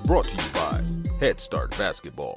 brought to you by Head Start Basketball.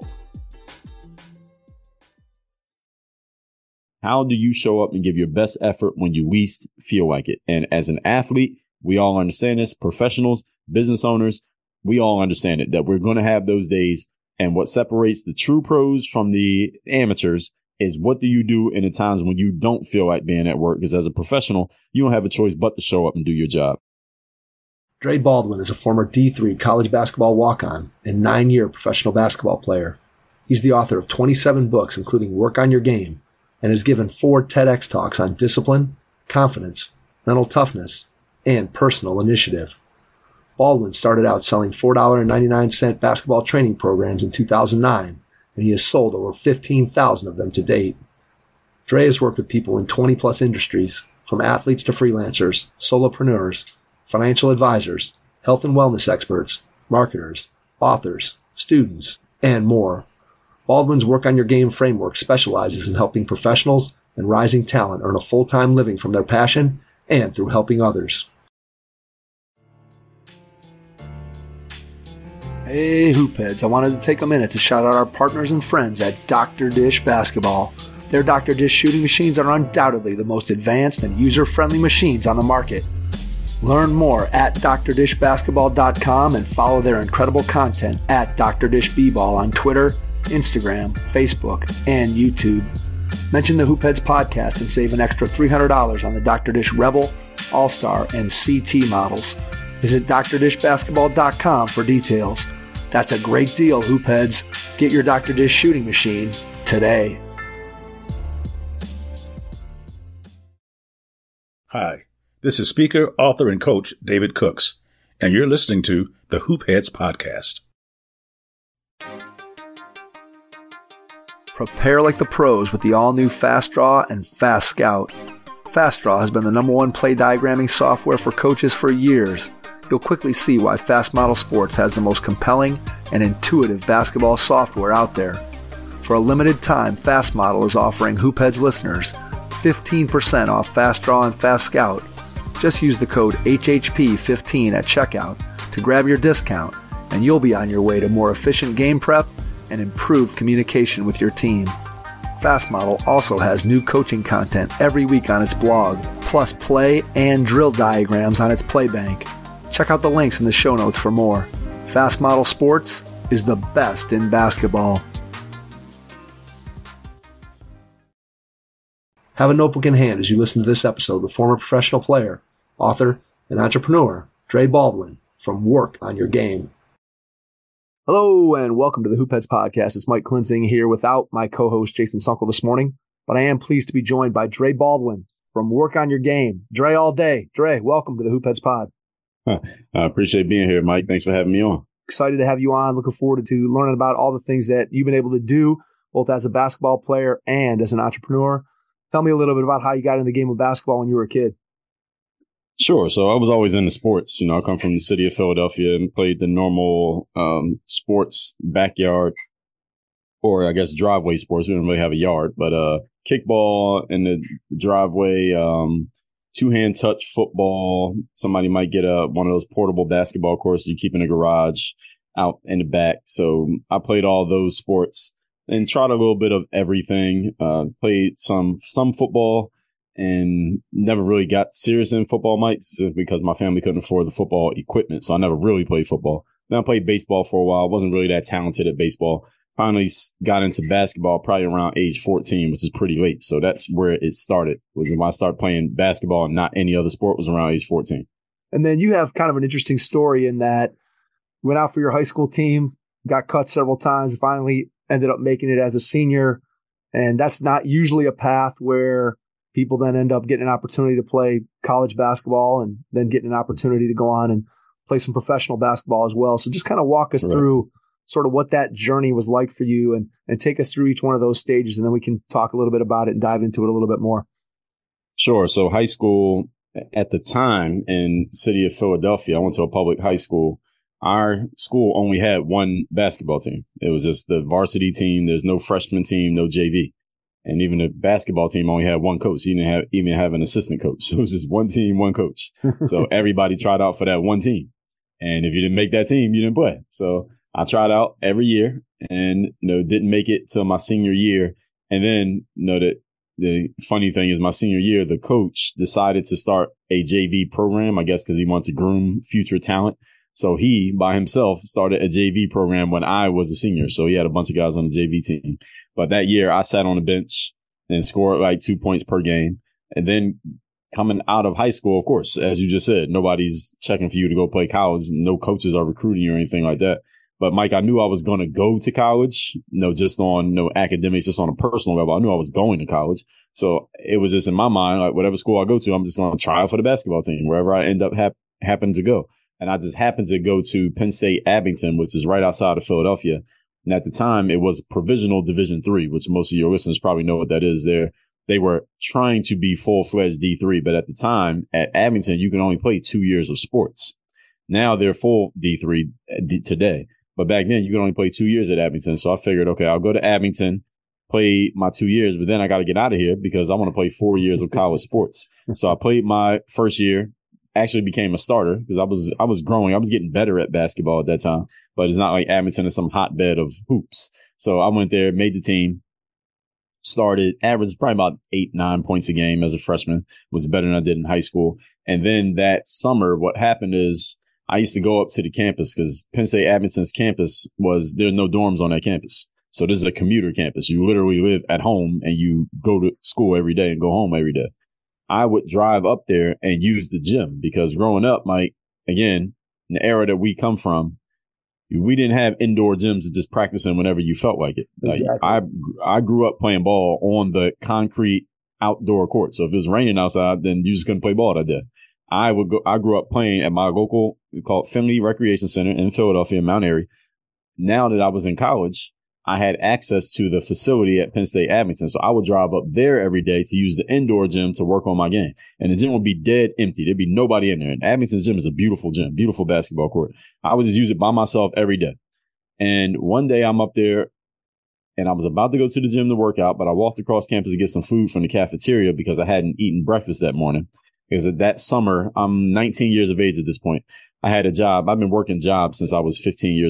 How do you show up and give your best effort when you least feel like it? And as an athlete, we all understand this. Professionals, business owners, we all understand it, that we're going to have those days. And what separates the true pros from the amateurs is what do you do in the times when you don't feel like being at work? Because as a professional, you don't have a choice but to show up and do your job. Dre Baldwin is a former D3 college basketball walk-on and 9-year professional basketball player. He's the author of 27 books, including Work on Your Game, and has given 4 TEDx talks on discipline, confidence, mental toughness, and personal initiative. Baldwin started out selling $4.99 basketball training programs in 2009, and he has sold over 15,000 of them to date. Dre has worked with people in 20-plus industries, from athletes to freelancers, solopreneurs, financial advisors, health and wellness experts, marketers, authors, students, and more. Baldwin's Work on Your Game framework specializes in helping professionals and rising talent earn a full-time living from their passion and through helping others. Hey, Hoopheads, I wanted to take a minute to shout out our partners and friends at Dr. Dish Basketball. Their Dr. Dish shooting machines are undoubtedly the most advanced and user-friendly machines on the market. Learn more at drdishbasketball.com and follow their incredible content at Dr. Dish B-Ball on Twitter, Instagram, Facebook, and YouTube. Mention the Hoopheads podcast and save an extra $300 on the Dr. Dish Rebel, All-Star, and CT models. Visit drdishbasketball.com for details. That's a great deal, Hoopheads. Get your Dr. Dish shooting machine today. Hi, this is speaker, author, and coach David Cooks, and you're listening to the Hoopheads podcast. Prepare like the pros with the all-new Fast Draw and Fast Scout. Fast Draw has been the #1 play diagramming software for coaches for years. You'll quickly see why Fast Model Sports has the most compelling and intuitive basketball software out there. For a limited time, Fast Model is offering Hoopheads listeners 15% off Fast Draw and Fast Scout. Just use the code HHP15 at checkout to grab your discount, and you'll be on your way to more efficient game prep and improved communication with your team. Fast Model also has new coaching content every week on its blog, plus play and drill diagrams on its Playbank. Check out the links in the show notes for more. Fast Model Sports is the best in basketball. Have a notebook in hand as you listen to this episode with former professional player, author, and entrepreneur Dre Baldwin from Work on Your Game. Hello and welcome to the Hoopheads podcast. It's Mike Klinzing here without my co-host Jason Sunkel this morning, but I am pleased to be joined by Dre Baldwin from Work on Your Game. Dre all day. Dre, welcome to the Hoopheads pod. I appreciate being here, Mike. Thanks for having me on. Excited to have you on. Looking forward to learning about all the things that you've been able to do, both as a basketball player and as an entrepreneur. Tell me a little bit about how you got in the game of basketball when you were a kid. Sure. So I was always into sports. I come from the city of Philadelphia and played the normal sports backyard, or I guess driveway sports. We didn't really have a yard, but kickball in the driveway, two-hand touch football. Somebody might get one of those portable basketball courts you keep in a garage out in the back. So I played all those sports and tried a little bit of everything. Played some football and never really got serious in football, Mike, because my family couldn't afford the football equipment. So I never really played football. Then I played baseball for a while. Wasn't really that talented at baseball. Finally got into basketball probably around age 14, which is pretty late. So that's where it started, was when I started playing basketball and not any other sport, was around age 14. And then you have kind of an interesting story in that you went out for your high school team, got cut several times, finally ended up making it as a senior. And that's not usually a path where people then end up getting an opportunity to play college basketball and then getting an opportunity to go on and play some professional basketball as well. So just kind of walk us through sort of what that journey was like for you and take us through each one of those stages, and then we can talk a little bit about it and dive into it a little bit more. Sure. So high school at the time in the city of Philadelphia, I went to a public high school. Our school only had one basketball team. It was just the varsity team. There's no freshman team, no JV. And even the basketball team only had one coach. He didn't even have an assistant coach. So it was just one team, one coach. So everybody tried out for that one team. And if you didn't make that team, you didn't play. So I tried out every year and, didn't make it till my senior year. And then, the funny thing is my senior year, the coach decided to start a JV program, I guess, because he wanted to groom future talent. So he, by himself, started a JV program when I was a senior. So he had a bunch of guys on the JV team. But that year I sat on the bench and scored like 2 points per game. And then coming out of high school, of course, as you just said, nobody's checking for you to go play college. No coaches are recruiting you or anything like that. But Mike, I knew I was going to go to college, just on no academics, just on a personal level. I knew I was going to college. So it was just in my mind, like whatever school I go to, I'm just going to try out for the basketball team, wherever I end up happen to go. And I just happened to go to Penn State Abington, which is right outside of Philadelphia. And at the time, it was provisional Division III, which most of your listeners probably know what that is. They were trying to be full-fledged D3, but at the time at Abington, you can only play 2 years of sports. Now they're full D3 today. But back then, you could only play 2 years at Abington. So I figured, okay, I'll go to Abington, play my 2 years, but then I got to get out of here because I want to play 4 years of college sports. So I played my first year, actually became a starter because I was growing. I was getting better at basketball at that time, but it's not like Abington is some hotbed of hoops. So I went there, made the team, started, averaged probably about 8-9 points a game as a freshman, was better than I did in high school. And then that summer, what happened is, I used to go up to the campus because Penn State Abington's campus there's no dorms on that campus. So this is a commuter campus. You literally live at home and you go to school every day and go home every day. I would drive up there and use the gym because growing up, Mike, again, in the era that we come from, we didn't have indoor gyms to just practice in whenever you felt like it. Exactly. Like, I grew up playing ball on the concrete outdoor court. So if it was raining outside, then you just couldn't play ball that day. I grew up playing at my local, called Finley Recreation Center in Philadelphia, Mount Airy. Now that I was in college, I had access to the facility at Penn State Abington. So I would drive up there every day to use the indoor gym to work on my game. And the gym would be dead empty. There'd be nobody in there. And Abington's gym is a beautiful gym, beautiful basketball court. I would just use it by myself every day. And one day I'm up there and I was about to go to the gym to work out, but I walked across campus to get some food from the cafeteria because I hadn't eaten breakfast that morning. Because that summer, I'm 19 years of age at this point. I had a job. I've been working jobs since I was 15 years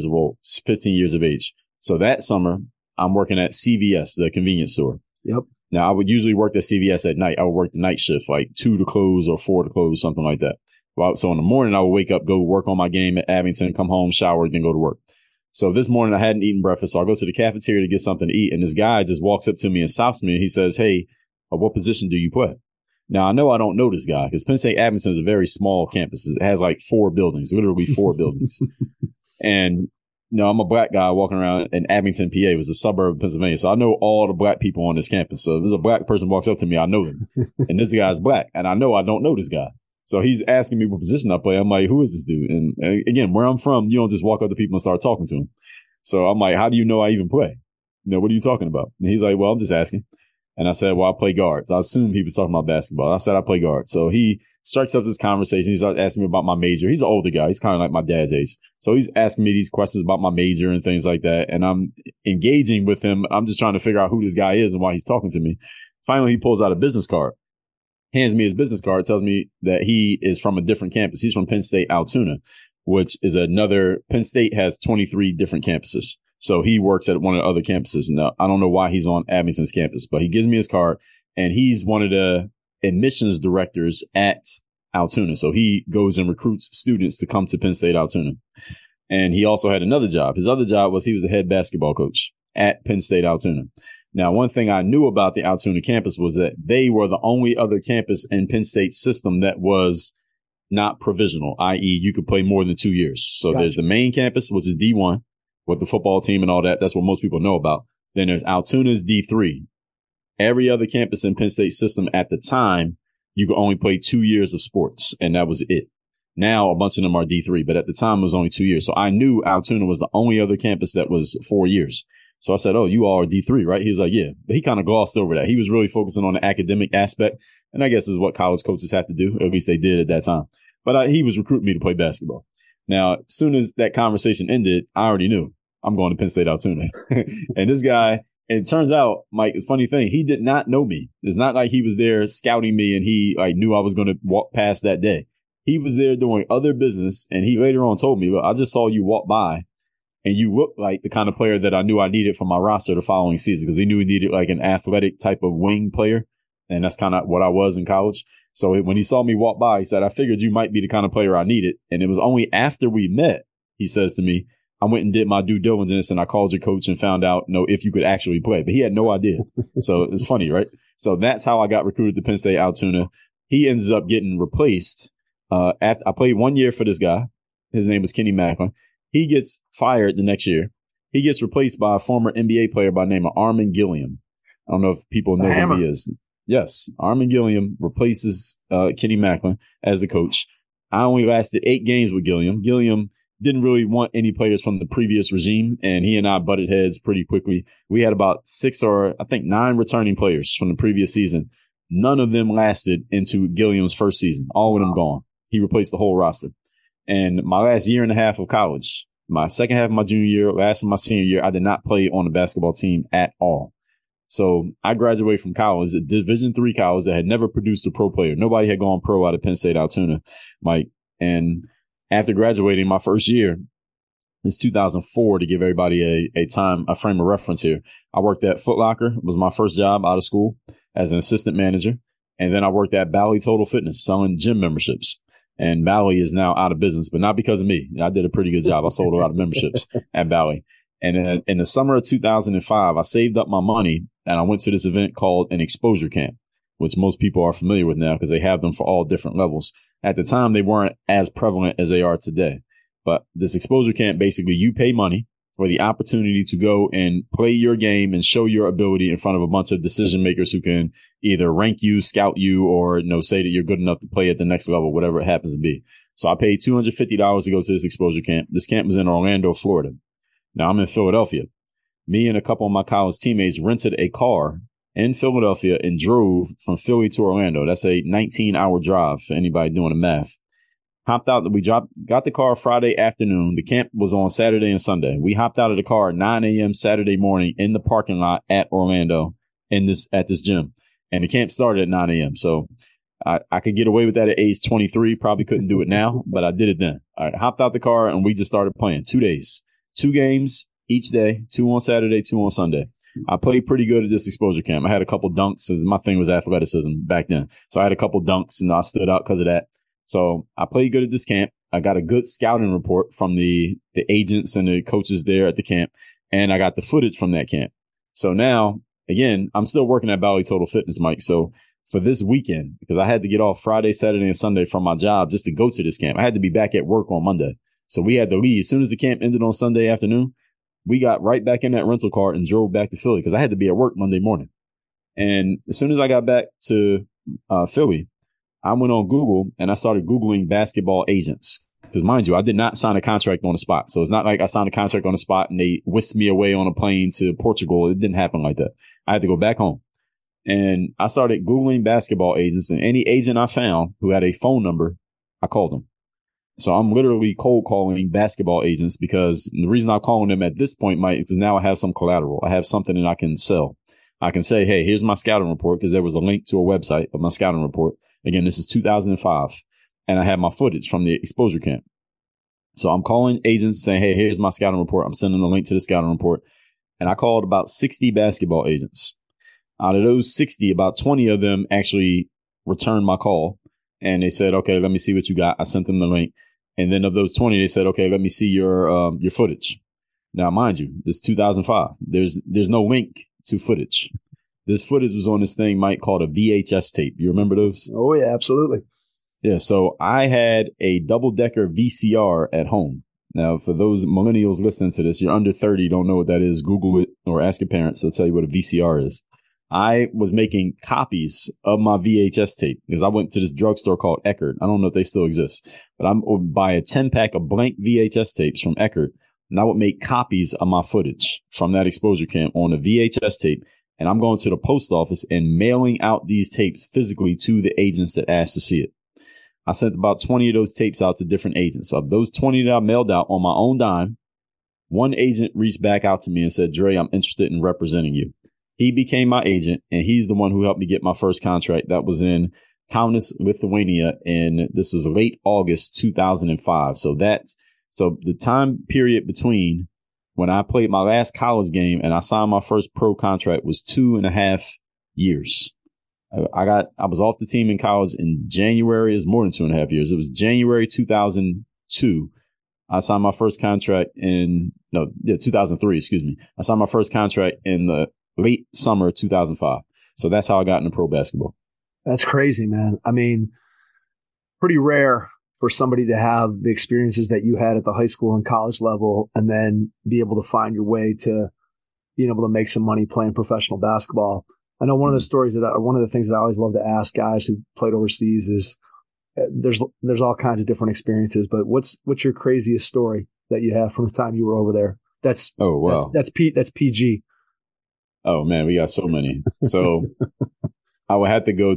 of age. So that summer, I'm working at CVS, the convenience store. Yep. Now, I would usually work at CVS at night. I would work the night shift, like 2 to close or 4 to close, something like that. Well, so in the morning, I would wake up, go work on my game at Abington, come home, shower, then go to work. So this morning, I hadn't eaten breakfast. So I go to the cafeteria to get something to eat. And this guy just walks up to me and stops me. And he says, "Hey, what position do you play?" Now, I know I don't know this guy because Penn State Abington is a very small campus. It has like 4 buildings, literally 4 buildings. And, I'm a black guy walking around in Abington, PA. It was a suburb of Pennsylvania. So I know all the black people on this campus. So if there's a black person walks up to me, I know them. And this guy's black. And I know I don't know this guy. So he's asking me what position I play. I'm like, who is this dude? And again, where I'm from, you don't just walk up to people and start talking to them. So I'm like, how do you know I even play? What are you talking about? And he's like, well, I'm just asking. And I said, well, I play guards. I assumed he was talking about basketball. I said, I play guard. So he strikes up this conversation. He starts asking me about my major. He's an older guy. He's kind of like my dad's age. So he's asking me these questions about my major and things like that. And I'm engaging with him. I'm just trying to figure out who this guy is and why he's talking to me. Finally, he pulls out a business card, hands me his business card, tells me that he is from a different campus. He's from Penn State Altoona, which is Penn State has 23 different campuses. So he works at one of the other campuses. Now, I don't know why he's on Abington's campus, but he gives me his card and he's one of the admissions directors at Altoona. So he goes and recruits students to come to Penn State Altoona. And he also had another job. His other job was he was the head basketball coach at Penn State Altoona. Now, one thing I knew about the Altoona campus was that they were the only other campus in Penn State's system that was not provisional, i.e. you could play more than 2 years. So There's the main campus, which is D1. With the football team and all that. That's what most people know about. Then there's Altoona's D3. Every other campus in Penn State system at the time, you could only play 2 years of sports, and that was it. Now, a bunch of them are D3, but at the time, it was only 2 years. So I knew Altoona was the only other campus that was 4 years. So I said, oh, you all are D3, right? He's like, yeah. But he kind of glossed over that. He was really focusing on the academic aspect, and I guess this is what college coaches have to do. At least they did at that time. But he was recruiting me to play basketball. Now, as soon as that conversation ended, I already knew. I'm going to Penn State Altoona. And this guy, and it turns out, Mike, funny thing, he did not know me. It's not like he was there scouting me and he knew I was going to walk past that day. He was there doing other business. And he later on told me, look, I just saw you walk by and you look like the kind of player that I knew I needed for my roster the following season, because he knew he needed like an athletic type of wing player. And that's kind of what I was in college. So when he saw me walk by, he said, I figured you might be the kind of player I needed. And it was only after we met, he says to me, I went and did my due diligence and I called your coach and found out, if you could actually play. But he had no idea. So it's funny, right? So that's how I got recruited to Penn State Altoona. He ends up getting replaced. After I played 1 year for this guy. His name was Kenny Macklin. He gets fired the next year. He gets replaced by a former NBA player by the name of Armin Gilliam. I don't know if people know who he is. Yes, Armin Gilliam replaces Kenny Macklin as the coach. I only lasted 8 games with Gilliam. Gilliam didn't really want any players from the previous regime, and he and I butted heads pretty quickly. We had about 9 returning players from the previous season. None of them lasted into Gilliam's first season. All of them gone. He replaced the whole roster. And my last year and a half of college, my second half of my junior year, last of my senior year, I did not play on the basketball team at all. So I graduated from college, a Division III college that had never produced a pro player. Nobody had gone pro out of Penn State Altoona, Mike. And after graduating my first year, it's 2004 to give everybody a frame of reference here. I worked at Foot Locker. It was my first job out of school as an assistant manager. And then I worked at Bally Total Fitness selling gym memberships. And Bally is now out of business, but not because of me. I did a pretty good job. I sold a lot of memberships at Bally. And in the summer of 2005, I saved up my money and I went to this event called an exposure camp, which most people are familiar with now because they have them for all different levels. At the time, they weren't as prevalent as they are today. But this exposure camp, basically, you pay money for the opportunity to go and play your game and show your ability in front of a bunch of decision makers who can either rank you, scout you, or say that you're good enough to play at the next level, whatever it happens to be. So I paid $250 to go to this exposure camp. This camp was in Orlando, Florida. Now I'm in Philadelphia. Me and a couple of my college teammates rented a car in Philadelphia and drove from Philly to Orlando. That's a 19-hour drive for anybody doing the math. Hopped out, got the car Friday afternoon. The camp was on Saturday and Sunday. We hopped out of the car at 9 a.m. Saturday morning in the parking lot at Orlando at this gym. And the camp started at 9 a.m. So I could get away with that at age 23. Probably couldn't do it now, but I did it then. I hopped out the car and we just started playing 2 days, 2 games each day, 2 on Saturday, 2 on Sunday. I played pretty good at this exposure camp. I had a couple dunks, because my thing was athleticism back then. So I had a couple dunks and I stood out because of that. So I played good at this camp. I got a good scouting report from the agents and the coaches there at the camp. And I got the footage from that camp. So now, again, I'm still working at Bally Total Fitness, Mike. So for this weekend, because I had to get off Friday, Saturday, and Sunday from my job just to go to this camp, I had to be back at work on Monday. So we had to leave. As soon as the camp ended on Sunday afternoon, we got right back in that rental car and drove back to Philly because I had to be at work Monday morning. And as soon as I got back to Philly, I went on Google and I started Googling basketball agents. Because mind you, I did not sign a contract on the spot. So it's not like I signed a contract on the spot and they whisked me away on a plane to Portugal. It didn't happen like that. I had to go back home. And I started Googling basketball agents, and any agent I found who had a phone number, I called them. So I'm literally cold calling basketball agents, because the reason I'm calling them at this point, Mike, is now I have some collateral. I have something that I can sell. I can say, hey, here's my scouting report, because there was a link to a website of my scouting report. Again, this is 2005, and I have my footage from the exposure camp. So I'm calling agents saying, hey, here's my scouting report. I'm sending a link to the scouting report. And I called about 60 basketball agents. Out of those 60, about 20 of them actually returned my call. And they said, okay, let me see what you got. I sent them the link. And then of those 20, they said, okay, let me see your footage. Now, mind you, this is 2005. There's no link to footage. This footage was on this thing, Mike, called a VHS tape. You remember those? Oh, yeah, absolutely. Yeah, so I had a double-decker VCR at home. Now, for those millennials listening to this, you're under 30, don't know what that is, Google it or ask your parents. They'll tell you what a VCR is. I was making copies of my VHS tape because I went to this drugstore called Eckerd. I don't know if they still exist, but I would buy a 10-pack of blank VHS tapes from Eckerd, and I would make copies of my footage from that exposure camp on a VHS tape. And I'm going to the post office and mailing out these tapes physically to the agents that asked to see it. I sent about 20 of those tapes out to different agents. Of those 20 that I mailed out on my own dime, one agent reached back out to me and said, Dre, I'm interested in representing you. He became my agent, and he's the one who helped me get my first contract. That was in Kaunas, Lithuania, and this was late August 2005. So the time period between when I played my last college game and I signed my first pro contract was 2.5 years. I was off the team in college in January. It's more than 2.5 years. It was January 2002. I signed my first contract 2003, excuse me. I signed my first contract in the late summer of 2005. So that's how I got into pro basketball. That's crazy, man. I mean, pretty rare for somebody to have the experiences that you had at the high school and college level and then be able to find your way to being able to make some money playing professional basketball. I know one of the things that I always love to ask guys who played overseas is there's all kinds of different experiences, but what's your craziest story that you have from the time you were over there? That's PG. Oh man, we got so many. So I would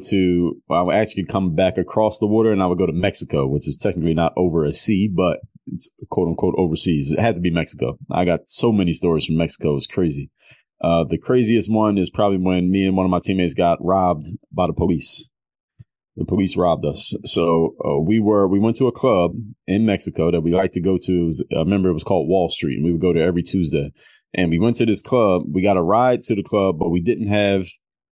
actually come back across the water and I would go to Mexico, which is technically not over a sea, but it's quote unquote overseas. It had to be Mexico. I got so many stories from Mexico. It's crazy. The craziest one is probably when me and one of my teammates got robbed by the police. The police robbed us. So we went to a club in Mexico that we like to go to. I remember it was called Wall Street, and we would go there every Tuesday. And we went to this club. We got a ride to the club, but we didn't have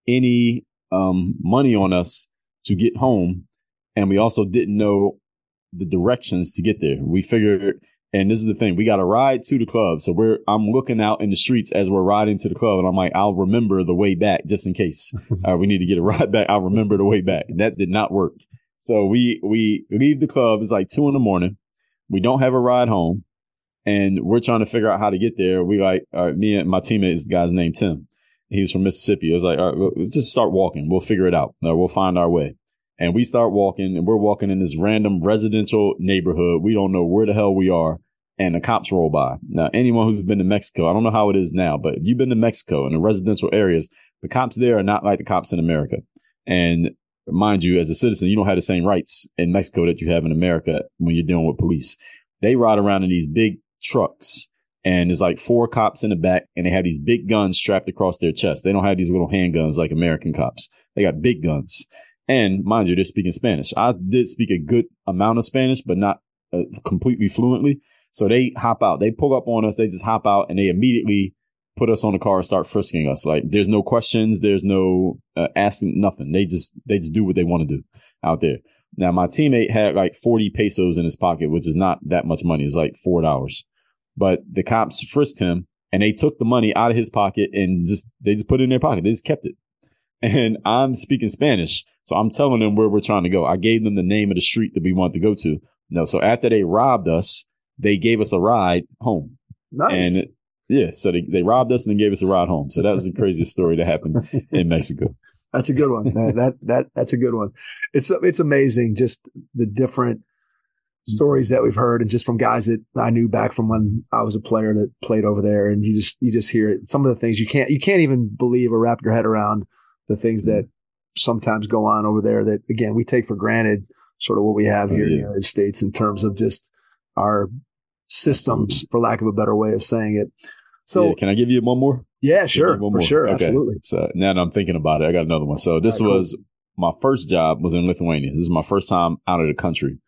any money on us to get home. And we also didn't know the directions to get there. We figured, and this is the thing, we got a ride to the club. So I'm looking out in the streets as we're riding to the club. And I'm like, I'll remember the way back just in case we need to get a ride back. I'll remember the way back. And that did not work. So we leave the club. It's like 2 a.m. We don't have a ride home. And we're trying to figure out how to get there. We all right, me and my teammate, this guy's named Tim. He was from Mississippi. I was like, all right, let's just start walking. We'll figure it out. We'll find our way. And we start walking, and we're walking in this random residential neighborhood. We don't know where the hell we are. And the cops roll by. Now, anyone who's been to Mexico, I don't know how it is now, but if you've been to Mexico in the residential areas, the cops there are not like the cops in America. And mind you, as a citizen, you don't have the same rights in Mexico that you have in America when you're dealing with police. They ride around in these big trucks, and there's like 4 cops in the back, and they have these big guns strapped across their chest. They don't have these little handguns like American cops. They got big guns. And mind you, they're speaking Spanish. I did speak a good amount of Spanish, but not completely fluently. So they hop out. They pull up on us. They just hop out, and they immediately put us on the car and start frisking us. Like, there's no questions. There's no asking nothing. They just do what they want to do out there. Now, my teammate had like 40 pesos in his pocket, which is not that much money. It's like $4. But the cops frisked him, and they took the money out of his pocket and they just put it in their pocket. They just kept it. And I'm speaking Spanish, so I'm telling them where we're trying to go. I gave them the name of the street that we want to go to. No, so after they robbed us, they gave us a ride home. Nice. And so they robbed us and then gave us a ride home. So that was the craziest story that happened in Mexico. That's a good one. That's a good one. It's amazing just the different stories that we've heard, and just from guys that I knew back from when I was a player that played over there. And you just hear it. Some of the things you can't even believe or wrap your head around the things that sometimes go on over there that, again, we take for granted sort of what we have here in the United States in terms of just our systems, for lack of a better way of saying it. So can I give you one more? Yeah, sure. For sure. Okay. Absolutely. So now that I'm thinking about it, I got another one. So this was my first job was in Lithuania. This is my first time out of the country.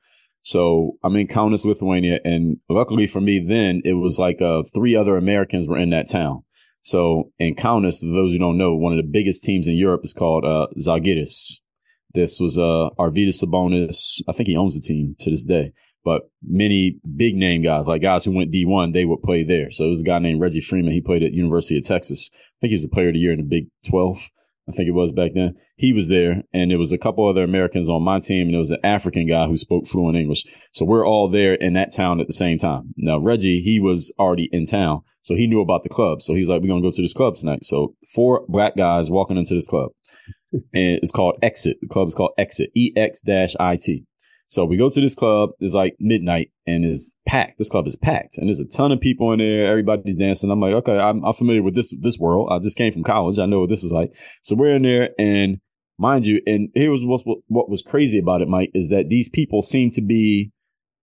So I'm in Kaunas, Lithuania. And luckily for me, then it was like 3 other Americans were in that town. So in Kaunas, for those who don't know, one of the biggest teams in Europe is called Žalgiris. This was Arvydas Sabonis. I think he owns the team to this day. But many big name guys, like guys who went D1, they would play there. So there was a guy named Reggie Freeman. He played at University of Texas. I think he was the player of the year in the Big 12. I think it was back then. He was there, and there was a couple other Americans on my team, and there was an African guy who spoke fluent English. So we're all there in that town at the same time. Now, Reggie, he was already in town, so he knew about the club. So he's like, we're going to go to this club tonight. So 4 black guys walking into this club, and it's called Exit. The club is called Exit, EX-IT. So we go to this club. It's like midnight and it's packed. This club is packed and there's a ton of people in there. Everybody's dancing. I'm like, okay, I'm familiar with this world. I just came from college. I know what this is like. So we're in there, and mind you, and here was what was crazy about it, Mike, is that these people seem to be,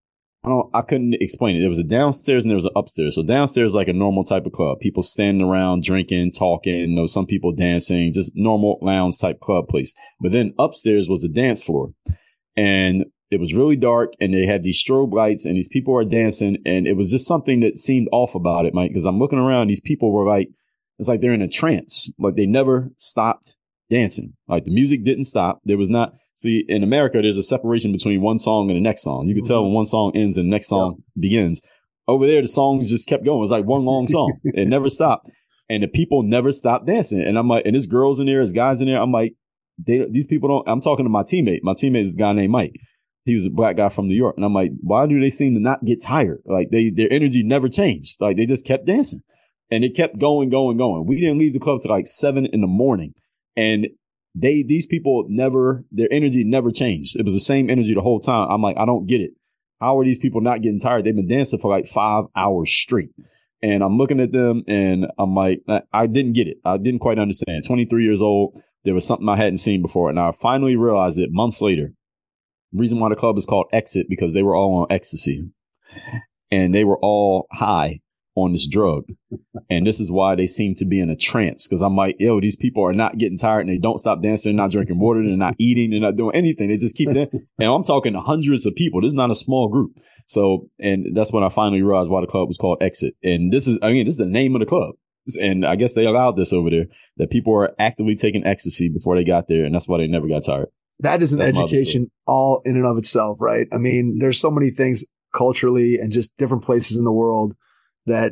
I couldn't explain it. There was a downstairs and there was an upstairs. So downstairs, like a normal type of club, people standing around, drinking, talking, some people dancing, just normal lounge type club place. But then upstairs was the dance floor. And it was really dark and they had these strobe lights and these people are dancing. And it was just something that seemed off about it, Mike, because I'm looking around. These people were like, it's like they're in a trance. Like they never stopped dancing. Like the music didn't stop. There was not. See, in America, there's a separation between one song and the next song. You can tell when one song ends and the next song begins. Over there, the songs just kept going. It was like one long song. It never stopped. And the people never stopped dancing. And I'm like, and there's girls in there, there's guys in there. I'm like, these people don't. I'm talking to my teammate. My teammate is a guy named Mike. He was a black guy from New York. And I'm like, why do they seem to not get tired? Like their energy never changed. Like they just kept dancing. And it kept going. We didn't leave the club till like 7 a.m. And these people their energy never changed. It was the same energy the whole time. I'm like, I don't get it. How are these people not getting tired? They've been dancing for like 5 hours straight. And I'm looking at them and I'm like, I didn't get it. I didn't quite understand. 23 years old. There was something I hadn't seen before. And I finally realized it months later. The reason why the club is called Exit, because they were all on ecstasy and they were all high on this drug. And this is why they seem to be in a trance. Cause I'm like, yo, these people are not getting tired and they don't stop dancing. They're not drinking water. They're not eating. They're not doing anything. They just keep dancing. And I'm talking to hundreds of people. This is not a small group. So, and that's when I finally realized why the club was called Exit. And this is the name of the club. And I guess they allowed this over there, that people are actively taking ecstasy before they got there. And that's why they never got tired. That is an education all in and of itself, right? I mean, there's so many things culturally and just different places in the world that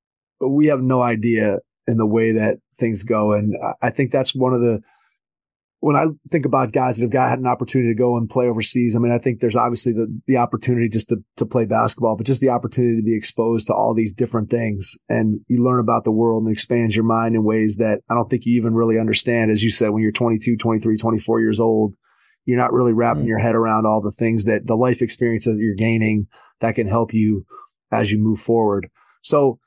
we have no idea in the way that things go. And I think that's when I think about guys that have had an opportunity to go and play overseas, I mean, I think there's obviously the opportunity just to play basketball, but just the opportunity to be exposed to all these different things. And you learn about the world and it expands your mind in ways that I don't think you even really understand. As you said, when you're 22, 23, 24 years old, you're not really wrapping your head around all the things that the life experiences that you're gaining that can help you as you move forward. So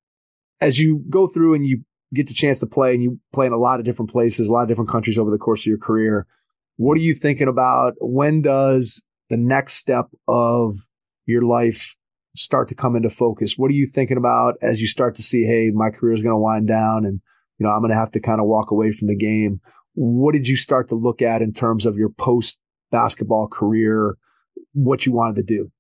as you go through and you get the chance to play and you play in a lot of different places, a lot of different countries over the course of your career, what are you thinking about? When does the next step of your life start to come into focus? What are you thinking about as you start to see, hey, my career is going to wind down and, I'm going to have to kind of walk away from the game? What did you start to look at in terms of your post basketball career, what you wanted to do?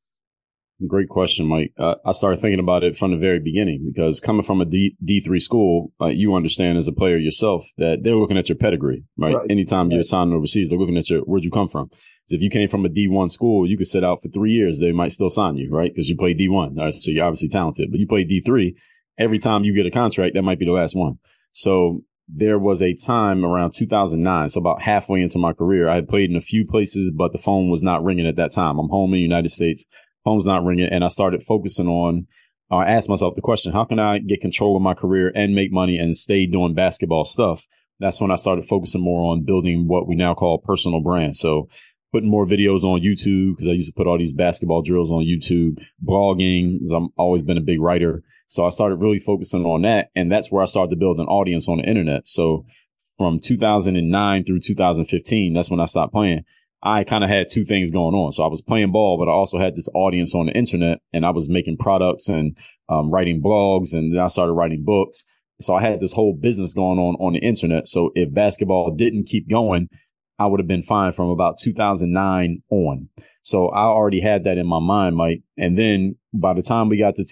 Great question, Mike. I started thinking about it from the very beginning because coming from a D3 school, you understand as a player yourself that they're looking at your pedigree, right? Anytime you're signing overseas, they're looking at where'd you come from? So if you came from a D1 school, you could sit out for 3 years. They might still sign you, right? Because you played D1. Right? So you're obviously talented, but you play D3. Every time you get a contract, that might be the last one. So there was a time around 2009, so about halfway into my career, I had played in a few places, but the phone was not ringing at that time. I'm home in the United States. Phone's not ringing. And I started focusing on, I asked myself the question, how can I get control of my career and make money and stay doing basketball stuff? That's when I started focusing more on building what we now call personal brands. So putting more videos on YouTube, because I used to put all these basketball drills on YouTube, blogging, because I've always been a big writer. So I started really focusing on that. And that's where I started to build an audience on the internet. So from 2009 through 2015, that's when I stopped playing. I kind of had two things going on. So I was playing ball, but I also had this audience on the internet and I was making products and writing blogs, and then I started writing books. So I had this whole business going on the internet. So if basketball didn't keep going, I would have been fine from about 2009 on. So I already had that in my mind, Mike. And then by the time we got to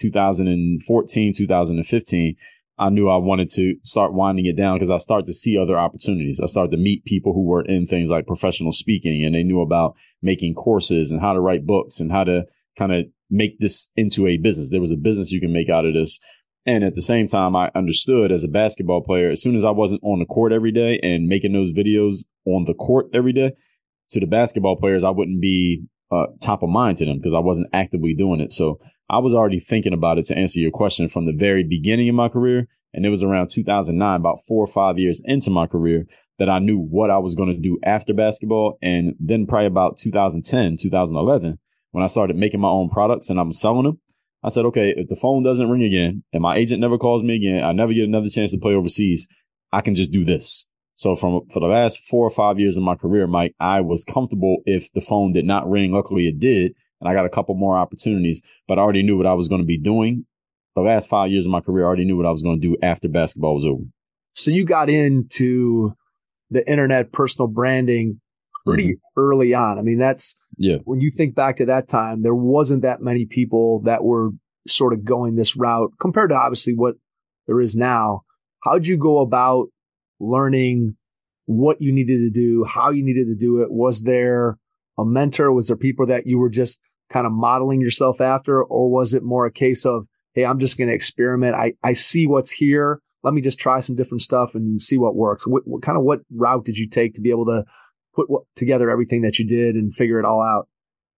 2014, 2015, I knew I wanted to start winding it down because I started to see other opportunities. I started to meet people who were in things like professional speaking, and they knew about making courses and how to write books and how to kind of make this into a business. There was a business you can make out of this. And at the same time, I understood as a basketball player, as soon as I wasn't on the court every day and making those videos on the court every day, to the basketball players, I wouldn't be top of mind to them because I wasn't actively doing it. So I was already thinking about it, to answer your question, from the very beginning of my career. And it was around 2009, about 4 or 5 years into my career, that I knew what I was going to do after basketball. And then probably about 2010, 2011, when I started making my own products and I'm selling them, I said, okay, if the phone doesn't ring again and my agent never calls me again, I never get another chance to play overseas, I can just do this. So for the last 4 or 5 years of my career, Mike, I was comfortable if the phone did not ring. Luckily it did. And I got a couple more opportunities, but I already knew what I was going to be doing. The last 5 years of my career, I already knew what I was going to do after basketball was over. So you got into the internet personal branding pretty early on. I mean, that's Yeah. When you think back to that time, there wasn't that many people that were sort of going this route compared to obviously what there is now. How'd you go about learning what you needed to do, how you needed to do it? Was there a mentor? Was there people that you were just kind of modeling yourself after? Or was it more a case of, hey, I'm just going to experiment. I see what's here. Let me just try some different stuff and see what works. What route did you take to be able to put together everything that you did and figure it all out?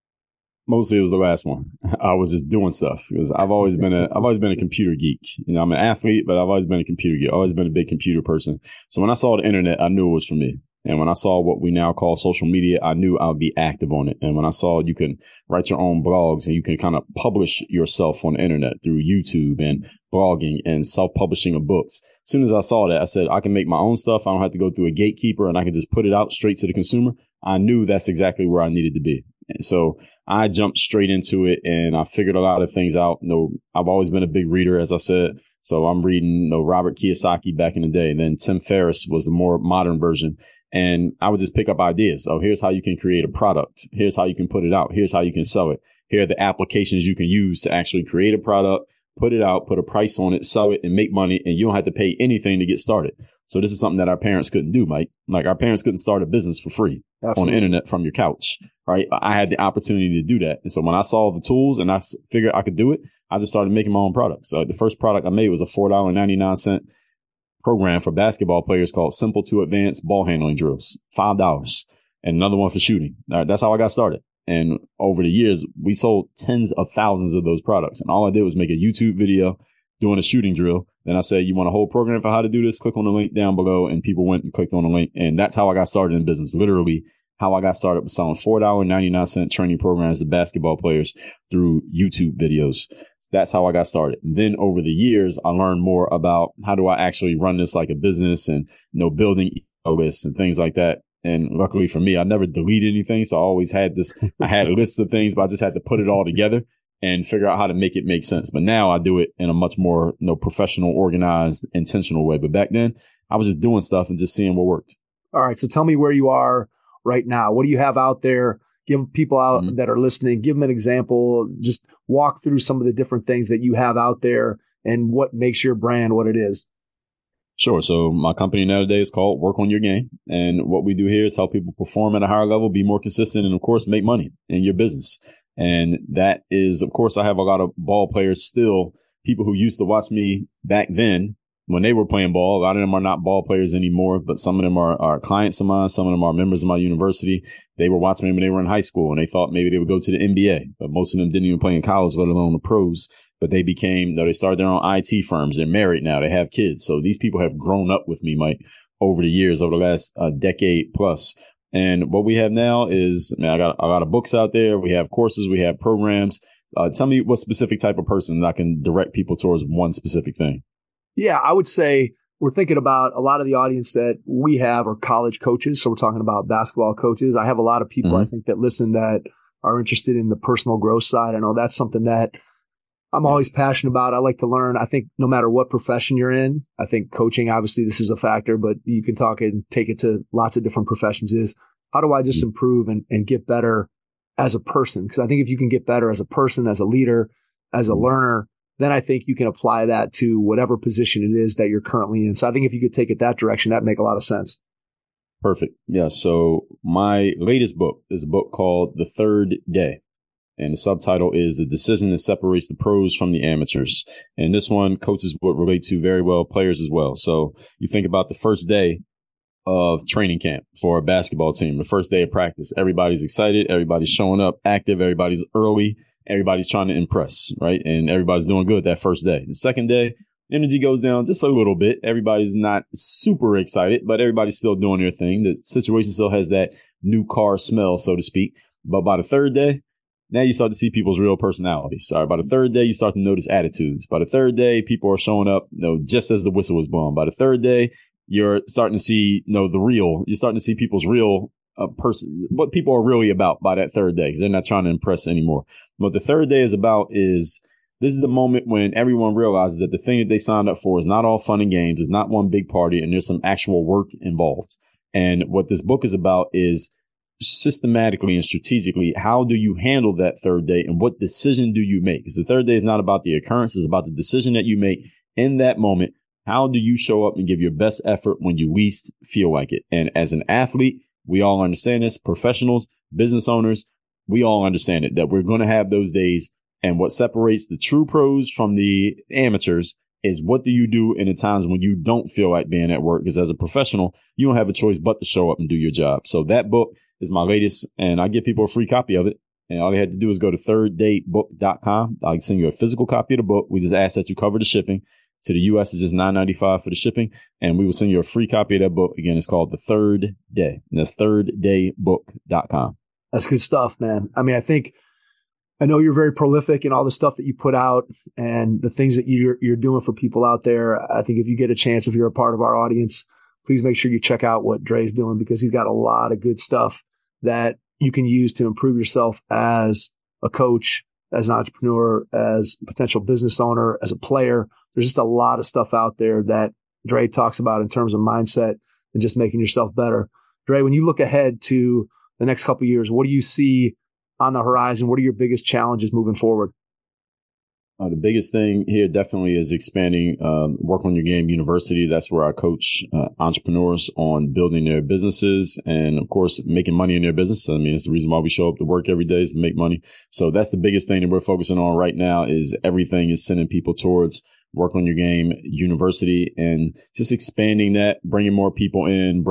Mostly it was the last one. I was just doing stuff because I've always been a computer geek. You know, I'm an athlete, but I've always been a computer geek. I've always been a big computer person. So when I saw the internet, I knew it was for me. And when I saw what we now call social media, I knew I would be active on it. And when I saw you can write your own blogs and you can kind of publish yourself on the internet through YouTube and blogging and self-publishing of books. As soon as I saw that, I said, I can make my own stuff. I don't have to go through a gatekeeper and I can just put it out straight to the consumer. I knew that's exactly where I needed to be. And so I jumped straight into it and I figured a lot of things out. I've always been a big reader, as I said. So I'm reading Robert Kiyosaki back in the day. And then Tim Ferriss was the more modern version. And I would just pick up ideas. Oh, here's how you can create a product. Here's how you can put it out. Here's how you can sell it. Here are the applications you can use to actually create a product, put it out, put a price on it, sell it, and make money. And you don't have to pay anything to get started. So this is something that our parents couldn't do, Mike. Like our parents couldn't start a business for free. Absolutely. On the internet from your couch, right? I had the opportunity to do that. And so when I saw the tools and I figured I could do it, I just started making my own products. So the first product I made was a $4.99 program for basketball players called Simple to Advanced Ball Handling Drills, $5, and another one for shooting. All right, that's how I got started. And over the years, we sold tens of thousands of those products. And all I did was make a YouTube video doing a shooting drill. Then I said, you want a whole program for how to do this? Click on the link down below. And people went and clicked on the link. And that's how I got started in business. Literally how I got started with selling $4.99 training programs to basketball players through YouTube videos. So that's how I got started. And then over the years, I learned more about how do I actually run this like a business and, building lists and things like that. And luckily for me, I never deleted anything. So I always had I had a list of things, but I just had to put it all together and figure out how to make it make sense. But now I do it in a much more, professional, organized, intentional way. But back then I was just doing stuff and just seeing what worked. All right. So tell me where you are right now. What do you have out there? Give people out that are listening, give them an example, just walk through some of the different things that you have out there and what makes your brand what it is. Sure. So my company nowadays is called Work on Your Game. And what we do here is help people perform at a higher level, be more consistent, and of course, make money in your business. And that is, of course, I have a lot of ball players still, people who used to watch me back then when they were playing ball. A lot of them are not ball players anymore, but some of them are clients of mine. Some of them are members of my university. They were watching me when they were in high school and they thought maybe they would go to the NBA, but most of them didn't even play in college, let alone the pros. But they they started their own IT firms. They're married now. They have kids. So these people have grown up with me, Mike, over the years, over the last decade plus. And what we have now is, I got a lot of books out there. We have courses. We have programs. Tell me what specific type of person I can direct people towards one specific thing. Yeah, I would say we're thinking about a lot of the audience that we have are college coaches. So we're talking about basketball coaches. I have a lot of people, I think, that listen that are interested in the personal growth side. I know that's something that I'm always passionate about. I like to learn. I think no matter what profession you're in, I think coaching, obviously this is a factor, but you can talk and take it to lots of different professions is how do I just improve and get better as a person? Because I think if you can get better as a person, as a leader, as a learner, then I think you can apply that to whatever position it is that you're currently in. So I think if you could take it that direction, that'd make a lot of sense. Perfect. Yeah. So my latest book is a book called The Third Day. And the subtitle is The Decision That Separates the Pros from the Amateurs. And this one coaches would relate to very well, players as well. So you think about the first day of training camp for a basketball team, the first day of practice. Everybody's excited. Everybody's showing up active. Everybody's early. Everybody's trying to impress, right? And everybody's doing good that first day. The second day, energy goes down just a little bit. Everybody's not super excited, but everybody's still doing their thing. The situation still has that new car smell, so to speak. But by the third day, now you start to see people's real personalities. Sorry. By the third day, you start to notice attitudes. By the third day, people are showing up, just as the whistle was blown. By the third day, you're starting to see, you're starting to see people's real person, what people are really about by that third day, because they're not trying to impress anymore. What the third day is about is this is the moment when everyone realizes that the thing that they signed up for is not all fun and games. It's not one big party and there's some actual work involved. And what this book is about is systematically and strategically, how do you handle that third day and what decision do you make? Because the third day is not about the occurrence, it's about the decision that you make in that moment. How do you show up and give your best effort when you least feel like it? And as an athlete, we all understand this. Professionals, business owners, we all understand it, that we're going to have those days. And what separates the true pros from the amateurs is what do you do in the times when you don't feel like being at work? Because as a professional, you don't have a choice but to show up and do your job. So that book is my latest, and I give people a free copy of it. And all they had to do is go to thirddaybook.com. I can send you a physical copy of the book. We just ask that you cover the shipping. To the U.S., it's just $9.95 for the shipping, and we will send you a free copy of that book. Again, it's called The Third Day. And that's thirddaybook.com. That's good stuff, man. I mean, I know you're very prolific in all the stuff that you put out and the things that you're doing for people out there. I think if you get a chance, if you're a part of our audience, please make sure you check out what Dre's doing, because he's got a lot of good stuff that you can use to improve yourself as a coach, as an entrepreneur, as a potential business owner, as a player. There's just a lot of stuff out there that Dre talks about in terms of mindset and just making yourself better. Dre, when you look ahead to the next couple of years, what do you see on the horizon? What are your biggest challenges moving forward? The biggest thing here definitely is expanding Work on Your Game University. That's where I coach entrepreneurs on building their businesses and, of course, making money in their business. I mean, it's the reason why we show up to work every day is to make money. So that's the biggest thing that we're focusing on right now. Is everything is sending people towards Work on Your Game University and just expanding that, bringing more people in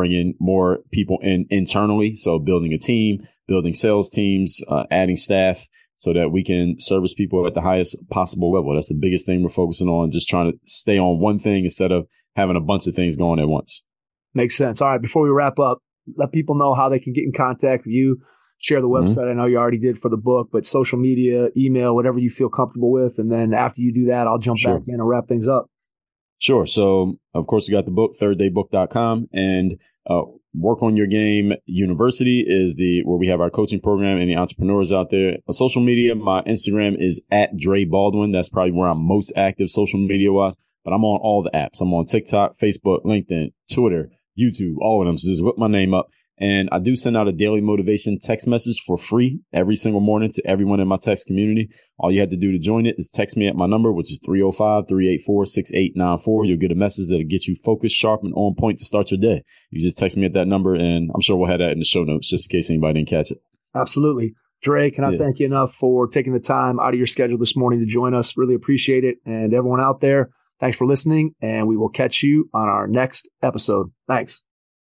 internally. So building a team, building sales teams, adding staff, so that we can service people at the highest possible level. That's the biggest thing we're focusing on, just trying to stay on one thing instead of having a bunch of things going at once. Makes sense. All right, before we wrap up, let people know how they can get in contact with you, share the website. I know you already did for the book, but social media, email, whatever you feel comfortable with. And then after you do that, I'll jump back in and wrap things up. Sure. So, of course, we got the book, thirddaybook.com, and Work on Your Game University is where we have our coaching program and the entrepreneurs out there. On social media, my Instagram is at Dre Baldwin. That's probably where I'm most active social media wise, but I'm on all the apps. I'm on TikTok, Facebook, LinkedIn, Twitter, YouTube, all of them. So just look my name up. And I do send out a daily motivation text message for free every single morning to everyone in my text community. All you have to do to join it is text me at my number, which is 305-384-6894. You'll get a message that'll get you focused, sharp, and on point to start your day. You just text me at that number, and I'm sure we'll have that in the show notes just in case anybody didn't catch it. Absolutely. Dre, can I thank you enough for taking the time out of your schedule this morning to join us? Really appreciate it. And everyone out there, thanks for listening, and we will catch you on our next episode. Thanks.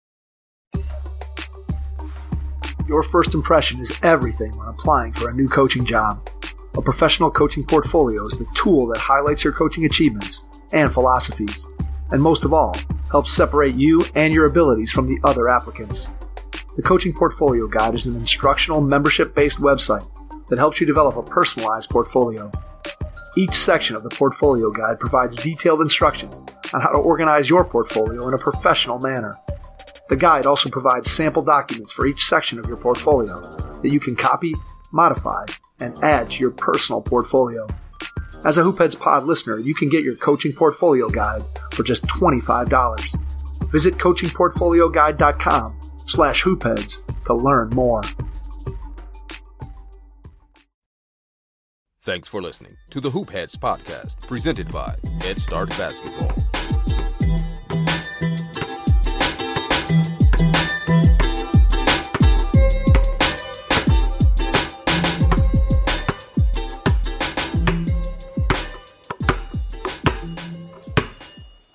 Your first impression is everything when applying for a new coaching job. A professional coaching portfolio is the tool that highlights your coaching achievements and philosophies, and most of all, helps separate you and your abilities from the other applicants. The Coaching Portfolio Guide is an instructional, membership-based website that helps you develop a personalized portfolio. Each section of the Portfolio Guide provides detailed instructions on how to organize your portfolio in a professional manner. The guide also provides sample documents for each section of your portfolio that you can copy, modify, and add to your personal portfolio. As a Hoopheads Pod listener, you can get your Coaching Portfolio Guide for just $25. Visit coachingportfolioguide.com/hoopheads to learn more. Thanks for listening to the Hoopheads podcast, presented by Head Start Basketball.